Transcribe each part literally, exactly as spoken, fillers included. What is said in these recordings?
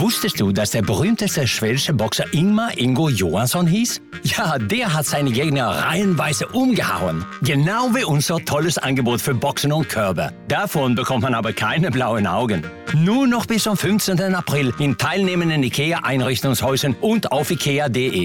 Wusstest du, dass der berühmteste schwedische Boxer Ingmar Ingo Johansson hieß? Ja, der hat seine Gegner reihenweise umgehauen. Genau wie unser tolles Angebot für Boxen und Körbe. Davon bekommt man aber keine blauen Augen. Nur noch bis zum fünfzehnten April in teilnehmenden IKEA-Einrichtungshäusern und auf ikea punkt de.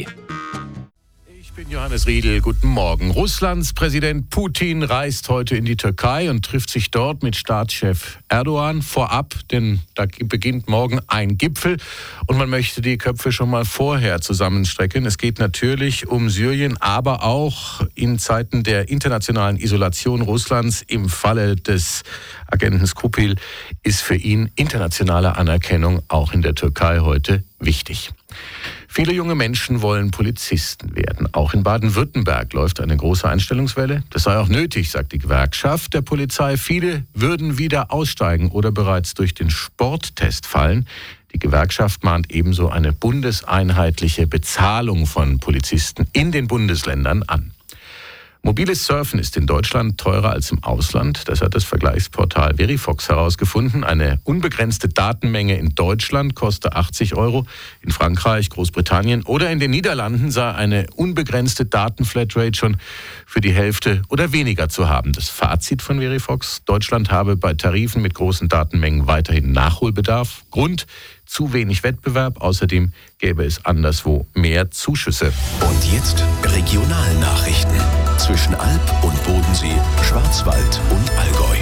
Ich bin Johannes Riedl, guten Morgen. Russlands Präsident Putin reist heute in die Türkei und trifft sich dort mit Staatschef Erdogan vorab, denn da beginnt morgen ein Gipfel und man möchte die Köpfe schon mal vorher zusammenstrecken. Es geht natürlich um Syrien, aber auch in Zeiten der internationalen Isolation Russlands im Falle des Agenten Skupil ist für ihn internationale Anerkennung auch in der Türkei heute wichtig. Viele junge Menschen wollen Polizisten werden. Auch in Baden-Württemberg läuft eine große Einstellungswelle. Das sei auch nötig, sagt die Gewerkschaft der Polizei. Viele würden wieder aussteigen oder bereits durch den Sporttest fallen. Die Gewerkschaft mahnt ebenso eine bundeseinheitliche Bezahlung von Polizisten in den Bundesländern an. Mobiles Surfen ist in Deutschland teurer als im Ausland. Das hat das Vergleichsportal Verifox herausgefunden. Eine unbegrenzte Datenmenge in Deutschland kostet achtzig Euro. In Frankreich, Großbritannien oder in den Niederlanden sei eine unbegrenzte Datenflatrate schon für die Hälfte oder weniger zu haben. Das Fazit von Verifox: Deutschland habe bei Tarifen mit großen Datenmengen weiterhin Nachholbedarf. Grund: zu wenig Wettbewerb. Außerdem gäbe es anderswo mehr Zuschüsse. Und jetzt Regionalnachrichten zwischen Alb und Bodensee, Schwarzwald und Allgäu.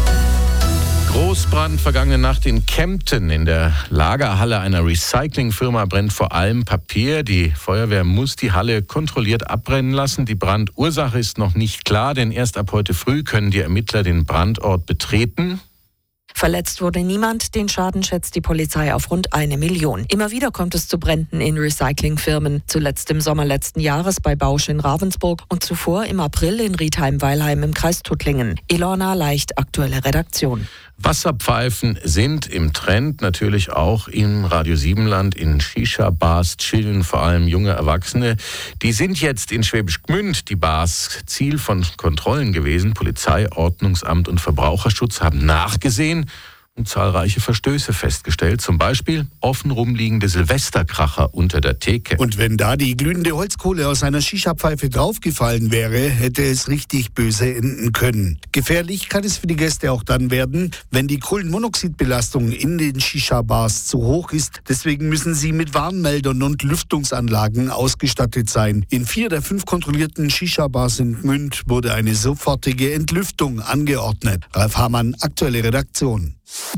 Großbrand vergangene Nacht in Kempten. In der Lagerhalle einer Recyclingfirma brennt vor allem Papier. Die Feuerwehr muss die Halle kontrolliert abbrennen lassen. Die Brandursache ist noch nicht klar, denn erst ab heute früh können die Ermittler den Brandort betreten. Verletzt wurde niemand, den Schaden schätzt die Polizei auf rund eine Million. Immer wieder kommt es zu Bränden in Recyclingfirmen. Zuletzt im Sommer letzten Jahres bei Bausch in Ravensburg und zuvor im April in Riedheim-Weilheim im Kreis Tuttlingen. Ilona Leicht, aktuelle Redaktion. Wasserpfeifen sind im Trend, natürlich auch im Radio Siebenland, in Shisha-Bars chillen vor allem junge Erwachsene. Die sind jetzt in Schwäbisch Gmünd, die Bars, Ziel von Kontrollen gewesen. Polizei, Ordnungsamt und Verbraucherschutz haben nachgesehen und zahlreiche Verstöße festgestellt. Zum Beispiel offen rumliegende Silvesterkracher unter der Theke. Und wenn da die glühende Holzkohle aus einer Shisha-Pfeife draufgefallen wäre, hätte es richtig böse enden können. Gefährlich kann es für die Gäste auch dann werden, wenn die Kohlenmonoxidbelastung in den Shisha-Bars zu hoch ist. Deswegen müssen sie mit Warnmeldern und Lüftungsanlagen ausgestattet sein. In vier der fünf kontrollierten Shisha-Bars in Gmünd wurde eine sofortige Entlüftung angeordnet. Ralf Hamann, aktuelle Redaktion.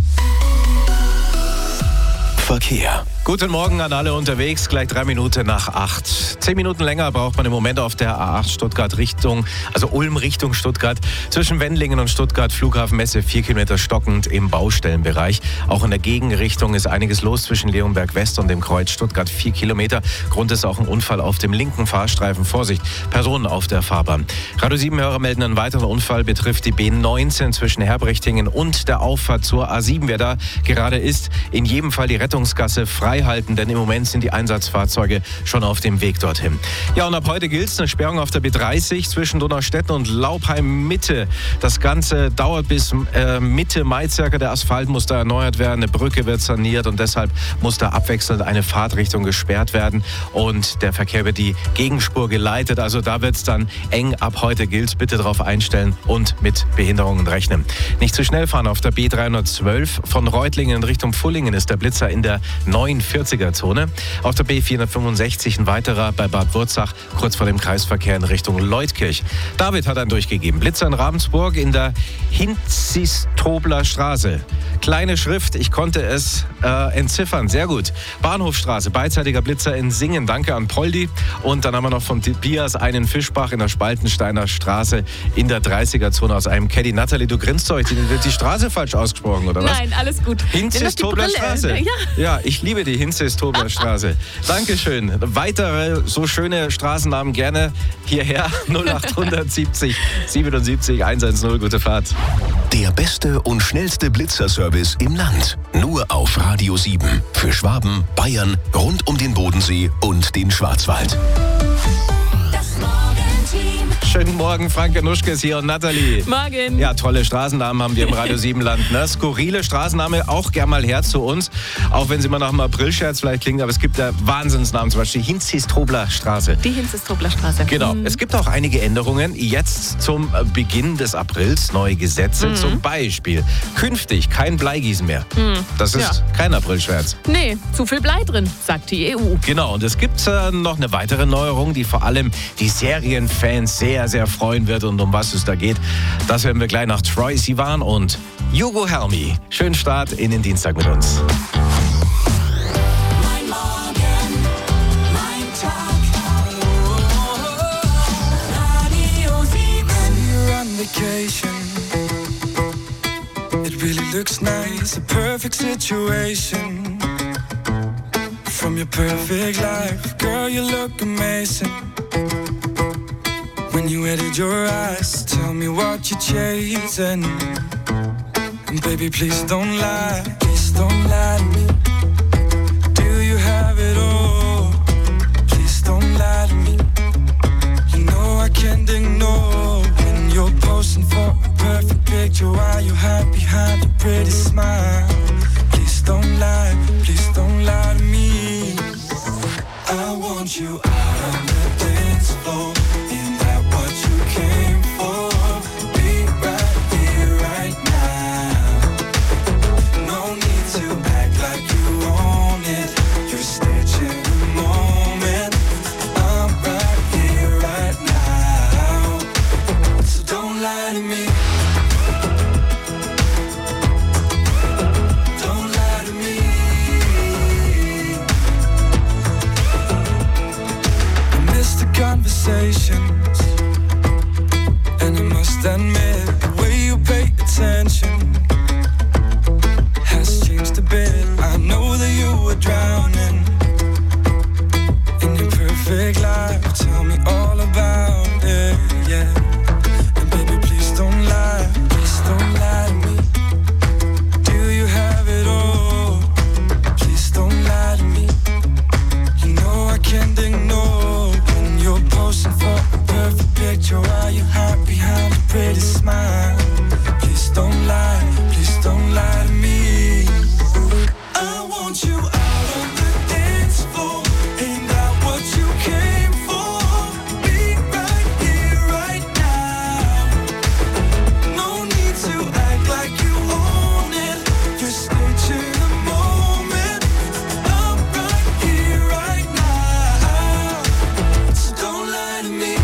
Verkehr. Guten Morgen an alle unterwegs, gleich drei Minuten nach acht. Zehn Minuten länger braucht man im Moment auf der A acht Stuttgart Richtung, also Ulm Richtung Stuttgart. Zwischen Wendlingen und Stuttgart Flughafenmesse vier Kilometer stockend im Baustellenbereich. Auch in der Gegenrichtung ist einiges los zwischen Leonberg West und dem Kreuz Stuttgart vier Kilometer. Grund ist auch ein Unfall auf dem linken Fahrstreifen. Vorsicht, Personen auf der Fahrbahn. Radio sieben Hörer melden einen weiteren Unfall, betrifft die B neunzehn zwischen Herbrichtingen und der Auffahrt zur A sieben. Wer da gerade ist, in jedem Fall die Rettungsgasse frei halten, denn im Moment sind die Einsatzfahrzeuge schon auf dem Weg dorthin. Ja, und ab heute gilt es eine Sperrung auf der B dreißig zwischen Donaustetten und Laupheim Mitte. Das Ganze dauert bis äh, Mitte Mai circa. Der Asphalt muss da erneuert werden, eine Brücke wird saniert und deshalb muss da abwechselnd eine Fahrtrichtung gesperrt werden und der Verkehr wird die Gegenspur geleitet. Also da wird es dann eng. Ab heute gilt es, bitte darauf einstellen und mit Behinderungen rechnen. Nicht zu schnell fahren auf der B dreihundertzwölf. Von Reutlingen in Richtung Fullingen ist der Blitzer in der neunundvierziger-Zone. Auf der B vierhundertfünfundsechzig ein weiterer bei Bad Wurzach, kurz vor dem Kreisverkehr in Richtung Leutkirch. David hat einen durchgegeben. Blitzer in Ravensburg in der Hinzistobler Straße. Kleine Schrift, ich konnte es äh, entziffern. Sehr gut. Bahnhofstraße, beidseitiger Blitzer in Singen. Danke an Poldi. Und dann haben wir noch von Tobias einen Fischbach in der Spaltensteiner Straße in der dreißiger-Zone aus einem Caddy. Natalie, du grinst doch. Die, die Straße falsch ausgesprochen, oder was? Nein, alles gut. Hinzistobler Straße. Ja. ja, ich liebe die Hinzistobler Straße. Dankeschön. Weitere so schöne Straßennamen gerne hierher. null acht siebzig siebenundsiebzig hundertzehn. Gute Fahrt. Der beste und schnellste Blitzerservice im Land. Nur auf Radio sieben. Für Schwaben, Bayern, rund um den Bodensee und den Schwarzwald. Das Morgenteam. Schönen Morgen, Frank Januschke ist hier und Nathalie. Morgen. Ja, tolle Straßennamen haben wir im Radio sieben Land. Ne? Skurrile Straßenname, auch gern mal her zu uns. Auch wenn sie mal nach einem Aprilscherz vielleicht klingt, aber es gibt da Wahnsinnsnamen, zum Beispiel Hinzis-Trobler Straße. Die Hinzis-Trobler Straße. Genau. Mhm. Es gibt auch einige Änderungen jetzt zum Beginn des Aprils, neue Gesetze. Mhm. Zum Beispiel künftig kein Bleigießen mehr. Mhm. Das ist ja kein Aprilscherz. Nee, zu viel Blei drin, sagt die E U. Genau, und es gibt äh, noch eine weitere Neuerung, die vor allem die Serienfans sehr, sehr freuen wird. Und um was es da geht, das hören wir gleich nach Troye Sivan und Hugo Helmy. Schönen Start in den Dienstag mit uns. Mein Morgen, mein Tag. Radio sieben. You're on vacation. It really looks nice, a perfect situation. From your perfect life, girl, you look amazing. When you edit your eyes, tell me what you're chasing. And baby, please don't lie, please don't lie to me. Do you have it all? Please don't lie to me. You know I can't ignore when you're posing for a perfect picture while you hide behind a pretty smile. Please don't lie, please don't lie to me. I want you out on the dance floor. Came for, be right here, right now. No need to act like you own it. You're stitching the moment. I'm right here, right now. So don't lie to me. Don't lie to me. I missed the conversations. And I must admit, the way you pay attention has changed a bit. I know that you were drowning in your perfect life. Tell me all about it, yeah. And baby, please don't lie, please don't lie to me. Do you have it all? Please don't lie to me. You know I can't ignore when you're posing for a perfect picture while you hide behind a pretty smile. Please don't lie, please don't lie to me. I want you out on the dance floor. Ain't that what you came for? Be right here, right now. No need to act like you own it. You're stitching the moment. I'm right here, right now. So don't lie to me.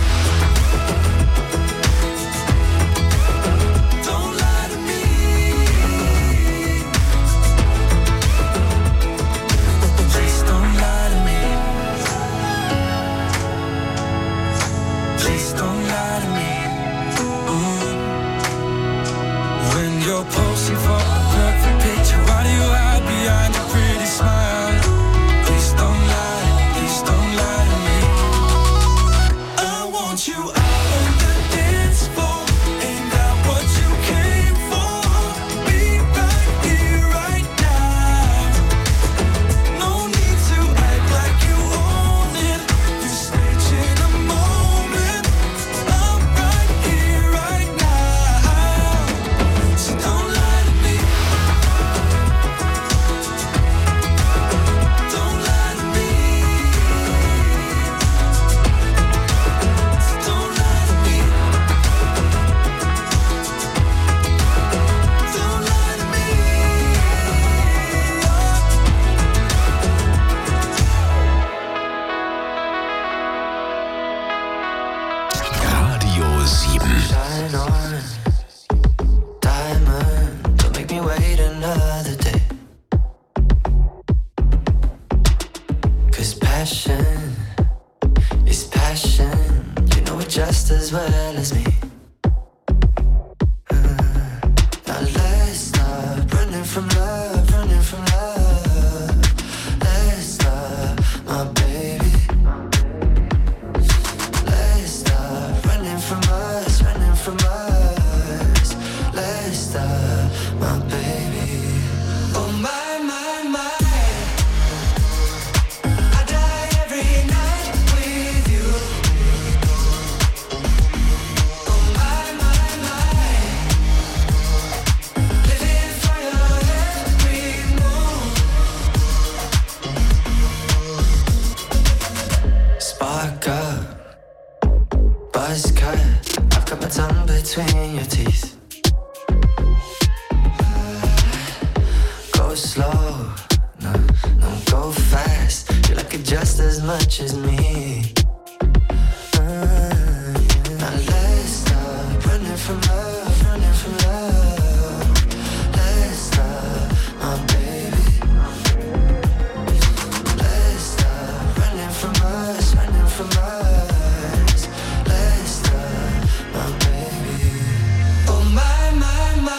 You're posing for a perfect picture. Why do you hide behind a pretty smile? Please don't lie, please don't lie to me. I want you out on the dance floor. Ain't that what you came for? Be right here, right now. No need to act like you own it. You're staging a moment. I'm right here, right now. So don't lie to me. Don't lie to me. So don't lie to me. Don't lie to me. Radio sieben. Shine on, diamond. Don't make me wait another day. 'Cause passion is passion. You know it just as well as me. Uh, Now let's stop running from love, running from love. Let's stop, my baby. Let's stop running from us, running from us. Let's stop, my baby. Oh my, my, my. I die every night with you. between your teeth. Go slow, no, no, go fast. You like it just as much as me. Uh, yeah. Now let's stop running from love, running from love. Let's stop, my baby. Let's stop running from us, running from us. Let's stop, my baby. Oh my, my, my.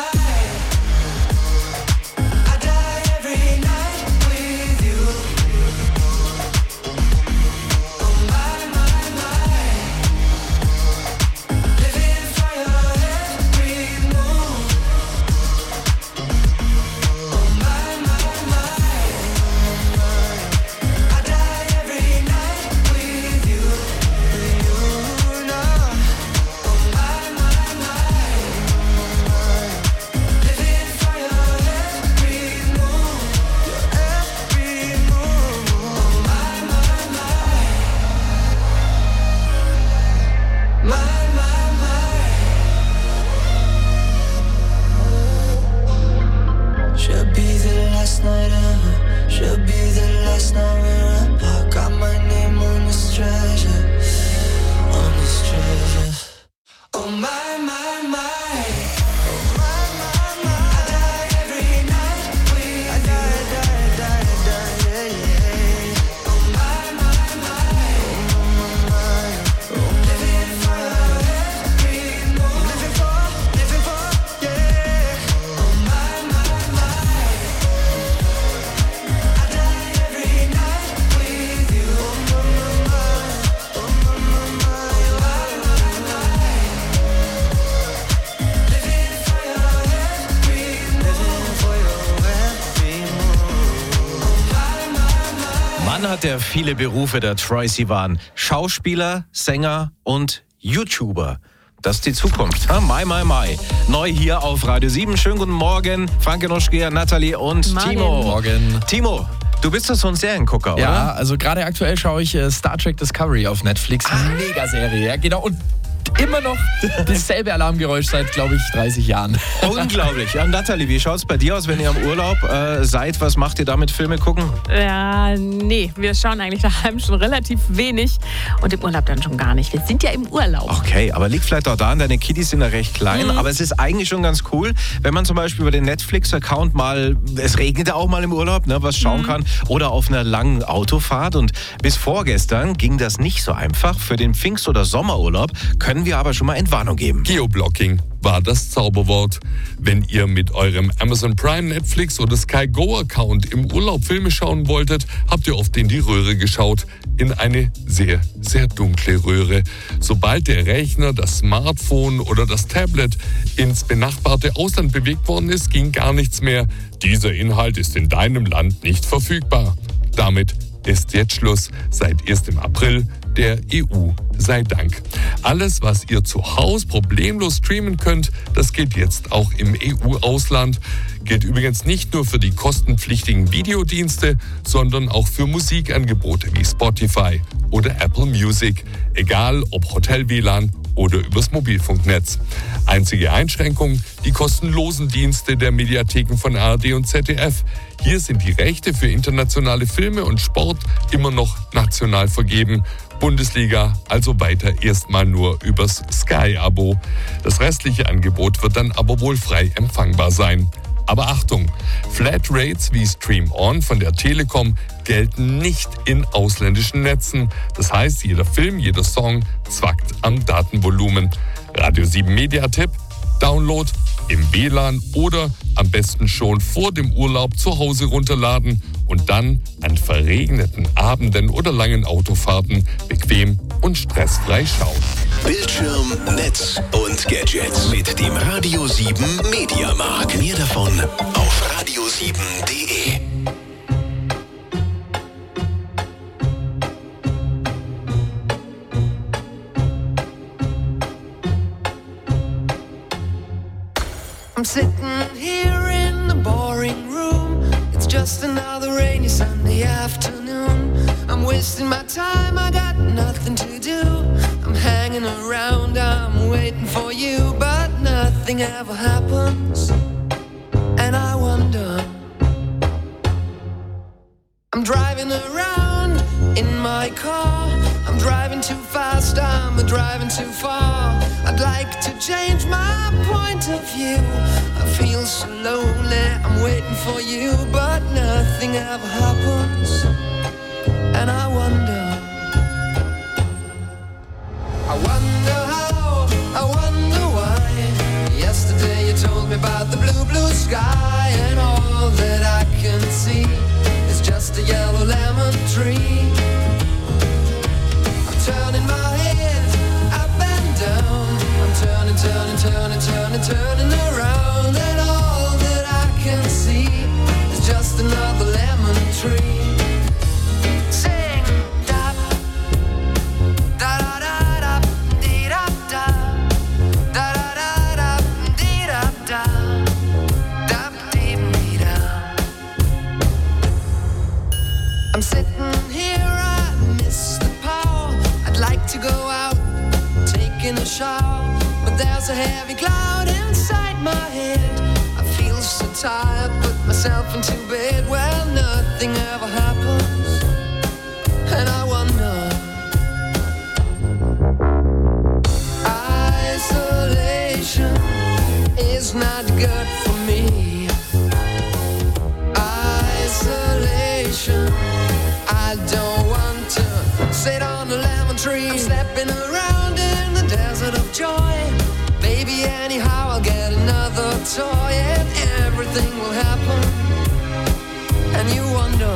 Hat er viele Berufe, der Troye Sivan. Schauspieler, Sänger und YouTuber. Das ist die Zukunft. Ha? Mai, mai, mai. Neu hier auf Radio sieben. Schönen guten Morgen. Franke Noschke, Nathalie und Morgen. Timo. Morgen. Timo, du bist doch so ein Seriengucker, oder? Ja, also gerade aktuell schaue ich äh, Star Trek Discovery auf Netflix. Ah. Mega-Serie, ja, genau. Und immer noch dasselbe Alarmgeräusch seit, glaube ich, dreißig Jahren. Unglaublich. Ja, Nathalie, wie schaut es bei dir aus, wenn ihr am Urlaub äh, seid? Was macht ihr da mit Filme gucken? Ja, nee, wir schauen eigentlich daheim schon relativ wenig und im Urlaub dann schon gar nicht. Wir sind ja im Urlaub. Okay, aber liegt vielleicht auch daran, deine Kiddies sind ja recht klein, mhm. aber es ist eigentlich schon ganz cool, wenn man zum Beispiel über den Netflix-Account mal, es regnet ja auch mal im Urlaub, ne, was schauen mhm. kann oder auf einer langen Autofahrt und bis vorgestern ging das nicht so einfach. Für den Pfingst- oder Sommerurlaub können wir aber schon mal Entwarnung geben. Geoblocking war das Zauberwort. Wenn ihr mit eurem Amazon Prime, Netflix oder Sky Go Account im Urlaub Filme schauen wolltet, habt ihr oft in die Röhre geschaut. In eine sehr, sehr dunkle Röhre. Sobald der Rechner, das Smartphone oder das Tablet ins benachbarte Ausland bewegt worden ist, ging gar nichts mehr. Dieser Inhalt ist in deinem Land nicht verfügbar. Damit ist jetzt Schluss. Seit ersten April der E U sei Dank. Alles, was ihr zu Hause problemlos streamen könnt, das gilt jetzt auch im E U-Ausland. Gilt übrigens nicht nur für die kostenpflichtigen Videodienste, sondern auch für Musikangebote wie Spotify oder Apple Music. Egal ob Hotel-W L A N oder übers Mobilfunknetz. Einzige Einschränkung, die kostenlosen Dienste der Mediatheken von A R D und Z D F. Hier sind die Rechte für internationale Filme und Sport immer noch national vergeben. Bundesliga also weiter erstmal nur übers Sky-Abo. Das restliche Angebot wird dann aber wohl frei empfangbar sein. Aber Achtung, Flatrates wie Stream On von der Telekom gelten nicht in ausländischen Netzen. Das heißt, jeder Film, jeder Song zwackt am Datenvolumen. Radio sieben Mediatipp, Download im W L A N oder am besten schon vor dem Urlaub zu Hause runterladen und dann an verregneten Abenden oder langen Autofahrten bequem und stressfrei schauen. Bildschirm, Netz und Gadgets mit dem Radio sieben Mediamarkt. Mehr davon auf radio sieben punkt de. I'm sitting here in the boring room. It's just another rainy Sunday afternoon. I'm wasting my time, I got nothing to do. I'm hanging around, I'm waiting for you, but nothing ever happens. And I wonder, I'm driving around in my car. I'm driving too fast, I'm driving too far. I'd like to change my point of view. I feel so lonely, I'm waiting for you, but nothing ever happens. And I wonder, I wonder how, I wonder why. Yesterday you told me about the blue, blue sky, and all that I can see is just a yellow lemon tree. I'm turning my head up and down. I'm turning, turning, turning, turning, turning around, and all that I can see is just another lemon tree. Sing, da, da, da, da, da, dee, da, da, da, da, da, da, dee, da, da, da, dee, dee, da. I'm sitting here, I miss the power. I'd like to go out, taking a shower, but there's a heavy cloud inside my head. I feel so tired, put myself into bed. Well, nothing ever happens, and I wonder. Isolation is not good for me. Isolation, I don't want to sit on a lemon tree. I'm stepping around in the desert of joy. Baby, anyhow, I'll get another toy, and everything will happen. And you wonder,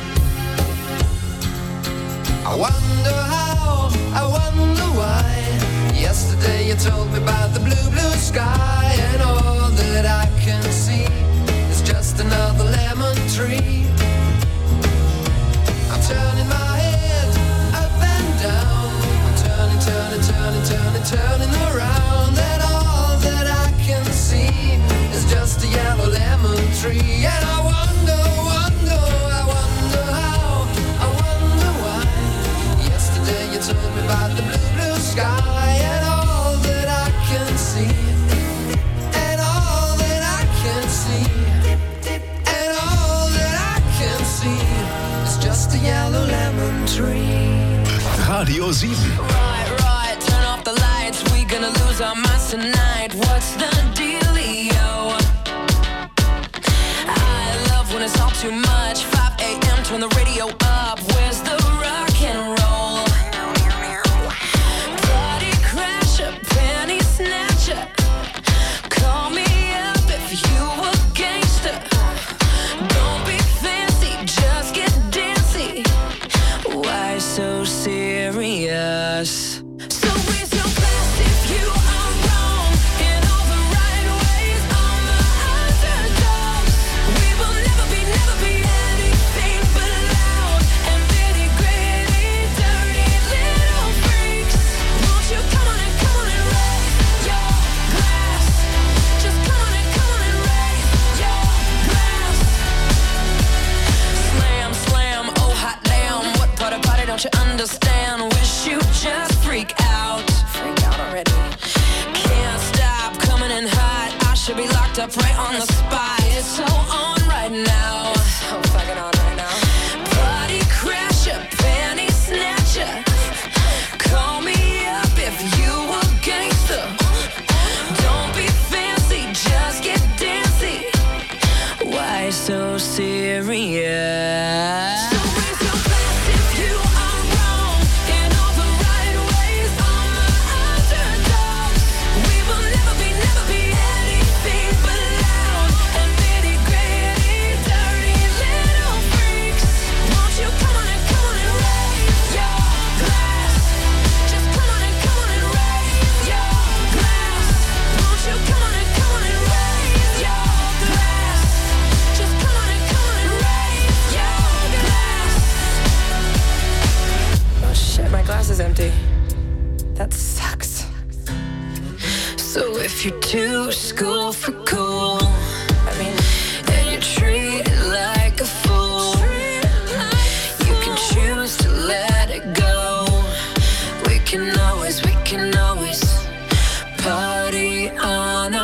I wonder how, I wonder why. Yesterday you told me about the blue, blue sky, and all that I can see is just another lemon tree. I'm turning my head up and down. I'm turning, turning, turning, turning, turning around, and all that I can see is just a yellow lemon tree. And I wonder, wonder, I wonder how, I wonder why. Yesterday you told me about the blue, blue sky, and all that I can see, and all that I can see, and all that I can see is just a yellow lemon tree. Radio sieben. Right, right, turn off the lights. We gonna lose our minds tonight. What's the dealio? I love when it's all too much. five a.m. turn the radio up. Where's the rock and roll? Party crasher, penny snatcher. Call me up if you a gangster. Don't be fancy, just get dancy. Why so serious? So where's your class if you are wrong in all the right ways? I'm the underdog. We will never be, never be anything but loud and nitty gritty, dirty little freaks. Won't you come on and come on and raise your glass? Just come on and come on and raise your glass. Slam, slam, oh hot damn. What part of party don't you understand? Wish you just freak out. Freak out already. Can't stop coming in hot. I should be locked up right on the spot. It's so on right now. It's so fucking on right now. Party crasher, penny snatcher. Call me up if you a gangster. Don't be fancy, just get dancy. Why so serious? So raise your glass if you are wrong in all the right ways. I'm the underdog. We will never be, never be anything but loud and nitty gritty, dirty little freaks. Won't you come on and come on and raise your glass? Just come on and come on and raise your glass. Won't you come on and come on and raise your glass? Just come on and come on and raise your glass. Oh shit, my glass is empty. That sucks. So if you're too school for cool, I mean, and you're treated like a fool, you can choose to let it go. We can always, we can always party on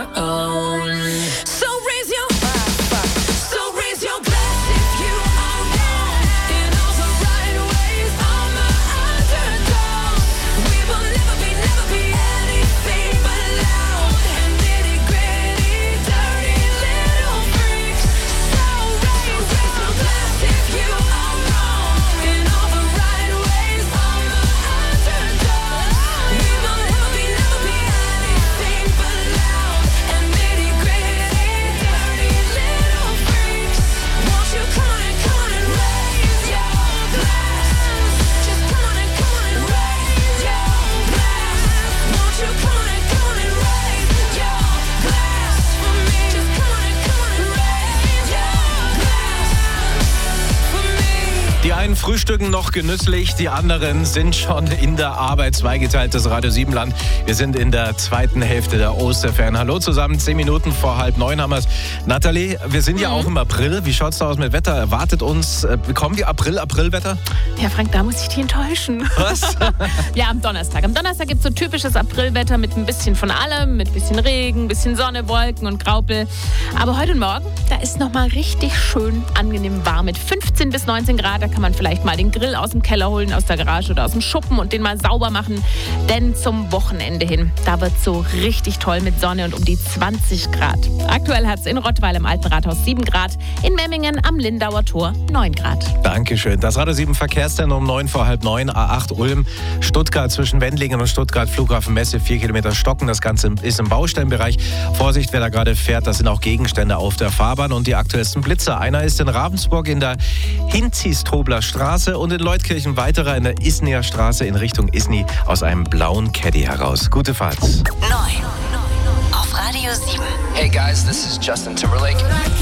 Die einen frühstücken noch genüsslich, die anderen sind schon in der Arbeit. Zweigeteiltes Radio sieben Land. Wir sind in der zweiten Hälfte der Osterferien. Hallo zusammen, zehn Minuten vor halb neun haben wir es. Nathalie, wir sind ja auch im April. Wie schaut es da aus mit Wetter? Erwartet uns, äh, bekommen wir April, Aprilwetter? Ja, Frank, da muss ich dich enttäuschen. Was? Ja, am Donnerstag. Am Donnerstag gibt es so typisches Aprilwetter mit ein bisschen von allem, mit ein bisschen Regen, ein bisschen Sonne, Wolken und Graupel. Aber heute und morgen, da ist noch mal richtig schön angenehm warm mit fünfzehn bis neunzehn Grad. Da kann man vielleicht mal den Grill aus dem Keller holen, aus der Garage oder aus dem Schuppen und den mal sauber machen. Denn zum Wochenende hin, da wird es so richtig toll mit Sonne und um die zwanzig Grad. Aktuell hat es in Rottweil im Alten Rathaus sieben Grad, in Memmingen am Lindauer Tor neun Grad. Dankeschön. Das Radio sieben Verkehrszentrum um neun vor halb neun, A acht Ulm, Stuttgart zwischen Wendlingen und Stuttgart, Flughafen Messe, vier Kilometer Stocken. Das Ganze ist im Baustellenbereich. Vorsicht, wer da gerade fährt, das sind auch Gegenstände auf der Fahrbahn und die aktuellsten Blitzer. Einer ist in Ravensburg in der Hinzistrobler Straße und in Leutkirchen weiterer in der Isnier Straße in Richtung Isny aus einem blauen Caddy heraus. Gute Fahrt. neun auf Radio sieben. Hey guys, this is Justin Timberlake.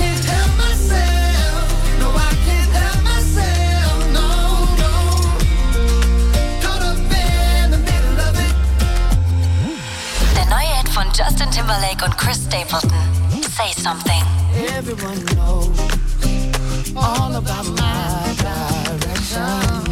Der neue Hit von Justin Timberlake und Chris Stapleton. Say Something. Everyone knows all about my direction.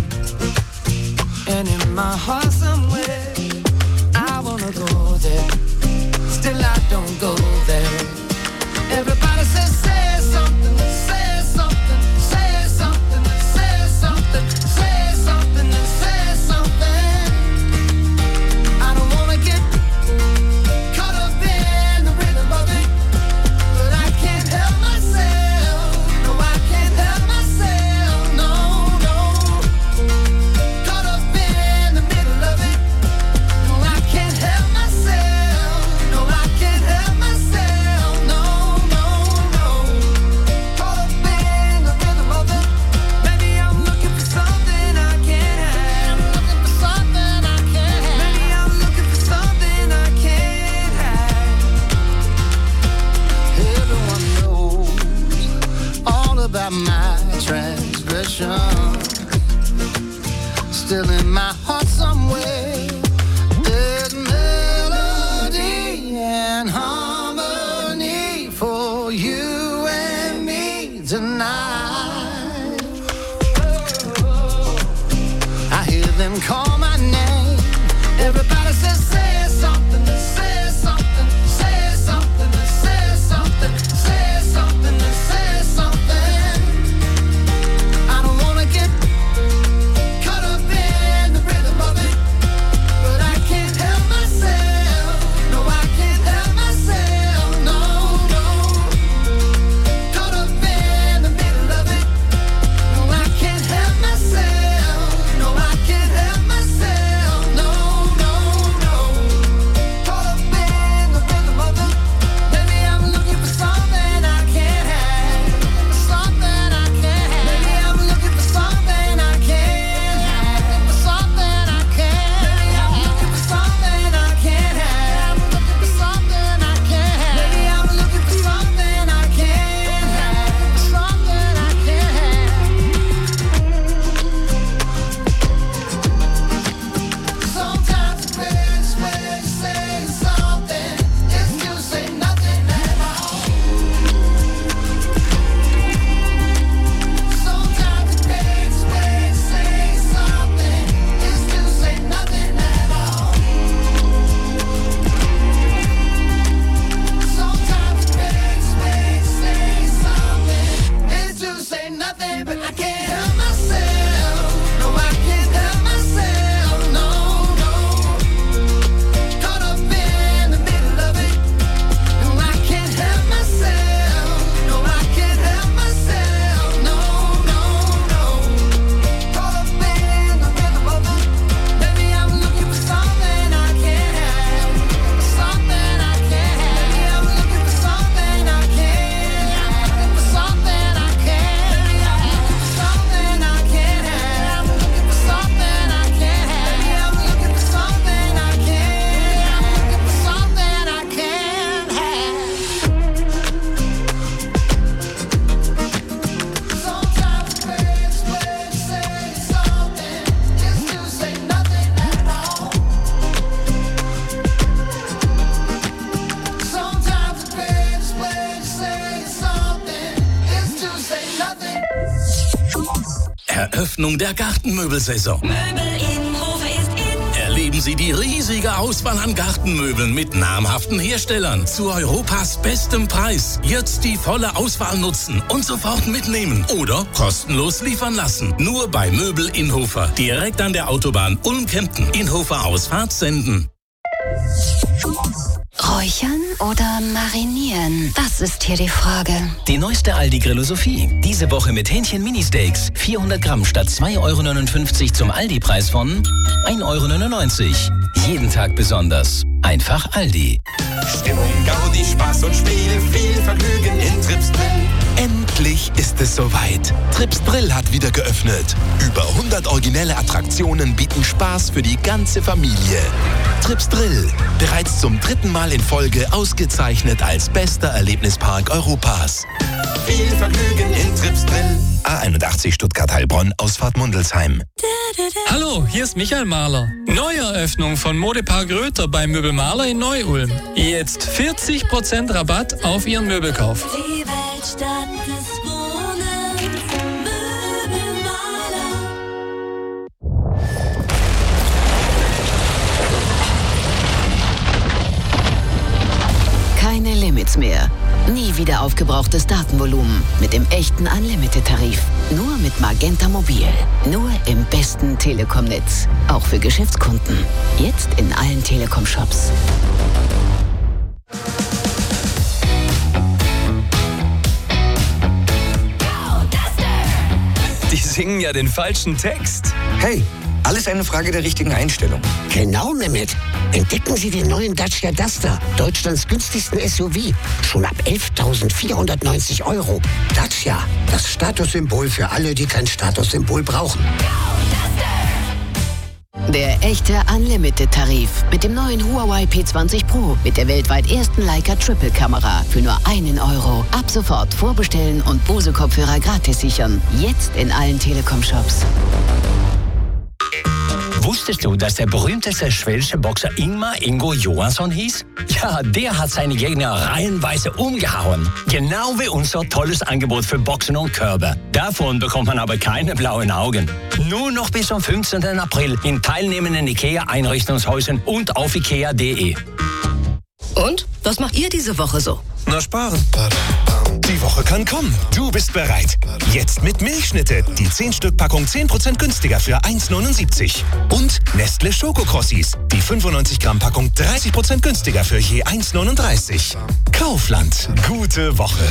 And in my heart somewhere, I wanna go there. Still I don't go there. Everybody says, say something, say something, say something, say something, say something, say something. I don't wanna get caught up in the rhythm of it, but I can't help myself. No, I can't help myself. No, no. Caught up in the middle of it. No, I can't help myself. No, I can't help myself. No, no, no. Caught up in the rhythm of it. Maybe I'm looking for something I can't have. I'm looking for something I can't have. Maybe I'm looking for something I can't have. Everyone knows all about my transgression. Still in my heart somewhere, there's melody and harmony for you and me tonight. I hear them call my name. Everybody says, say something, say something, say something, say something, say something, say something. I don't wanna get caught up in the rhythm of it, but I can't help myself. No, I can't help myself. No, no. Caught up in the middle of it. No, I can't help myself. No, I can't help myself. No, no, no. Eröffnung der Gartenmöbelsaison. Möbel in Hofe ist in. Erleben Sie die riesige Auswahl an Gartenmöbeln mit namhaften Herstellern zu Europas bestem Preis. Jetzt die volle Auswahl nutzen und sofort mitnehmen oder kostenlos liefern lassen. Nur bei Möbel Inhofer, direkt an der Autobahn Ulm-Kempten. Inhofer Ausfahrt senden. Räuchern oder marinieren? Das ist hier die Frage. Die neueste Aldi Grillosophie. Diese Woche mit Hähnchen Mini-Steaks. vierhundert Gramm statt zwei Euro neunundfünfzig zum Aldi-Preis von ein Euro neunundneunzig. Jeden Tag besonders. Einfach Aldi. Stimmung, Gaudi, Spaß und Spiel, viel Vergnügen in Trips Drill. Endlich ist es soweit. Trips Drill hat wieder geöffnet. Über hundert originelle Attraktionen bieten Spaß für die ganze Familie. Trips Drill, bereits zum dritten Mal in Folge ausgezeichnet als bester Erlebnispark Europas. Viel Vergnügen in Trips Drill. A einundachtzig Stuttgart-Heilbronn, Ausfahrt Mundelsheim. Hallo, hier ist Michael Mahler. Neueröffnung von Modepark Röther bei Möbel Mahler in Neu-Ulm. Jetzt vierzig Prozent Rabatt auf Ihren Möbelkauf. Die Weltstadt des Wohnens, Möbel Mahler. Keine Limits mehr. Nie wieder aufgebrauchtes Datenvolumen mit dem echten Unlimited-Tarif. Nur mit Magenta Mobil. Nur im besten Telekom-Netz. Auch für Geschäftskunden. Jetzt in allen Telekom-Shops. Die singen ja den falschen Text. Hey, alles eine Frage der richtigen Einstellung. Genau, Mehmet. Entdecken Sie den neuen Dacia Duster, Deutschlands günstigsten S U V. Schon ab elftausendvierhundertneunzig Euro. Dacia, das Statussymbol für alle, die kein Statussymbol brauchen. Der echte Unlimited-Tarif mit dem neuen Huawei P zwanzig Pro mit der weltweit ersten Leica Triple-Kamera für nur einen Euro. Ab sofort vorbestellen und Bose-Kopfhörer gratis sichern. Jetzt in allen Telekom-Shops. Wusstest du, dass der berühmteste schwedische Boxer Ingmar Ingo Johansson hieß? Ja, der hat seine Gegner reihenweise umgehauen. Genau wie unser tolles Angebot für Boxen und Körbe. Davon bekommt man aber keine blauen Augen. Nur noch bis zum fünfzehnten April in teilnehmenden IKEA-Einrichtungshäusern und auf ikea punkt de. Und? Was macht ihr diese Woche so? Na, sparen. Die Woche kann kommen. Du bist bereit. Jetzt mit Milchschnitte. Die zehn Stück Packung zehn Prozent günstiger für eins neunundsiebzig. Und Nestle Schokokrossis. Die fünfundneunzig Gramm Packung dreißig Prozent günstiger für je eins neununddreißig. Kaufland. Gute Woche.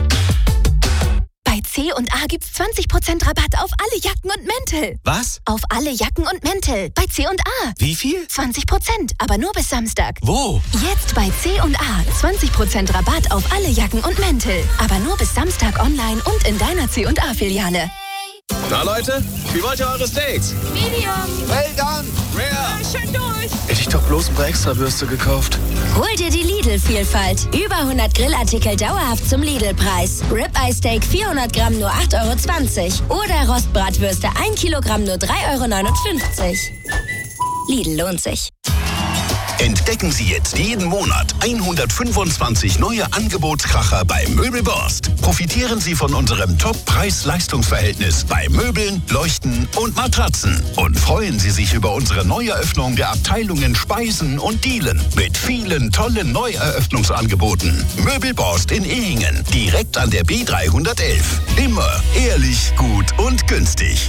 Bei C und A gibt's zwanzig Prozent Rabatt auf alle Jacken und Mäntel. Was? Auf alle Jacken und Mäntel. Bei C und A. Wie viel? zwanzig Prozent, aber nur bis Samstag. Wo? Jetzt bei C und A. zwanzig Prozent Rabatt auf alle Jacken und Mäntel. Aber nur bis Samstag online und in deiner C und A-Filiale. Na Leute, wie wollt ihr eure Steaks? Medium. Well done. Rare. Schön durch. Hätte ich doch bloß ein paar Extrawürste gekauft. Hol dir die Lidl-Vielfalt. Über hundert Grillartikel dauerhaft zum Lidl-Preis. Ribeye Steak vierhundert Gramm nur acht Euro zwanzig. Oder Rostbratwürste ein Kilogramm nur drei Euro neunundfünfzig. Lidl lohnt sich. Entdecken Sie jetzt jeden Monat hundertfünfundzwanzig neue Angebotskracher bei Möbelborst. Profitieren Sie von unserem Top-Preis-Leistungsverhältnis bei Möbeln, Leuchten und Matratzen. Und freuen Sie sich über unsere Neueröffnung der Abteilungen Speisen und Dielen mit vielen tollen Neueröffnungsangeboten. Möbelborst in Ehingen, direkt an der B dreihundertelf. Immer ehrlich, gut und günstig.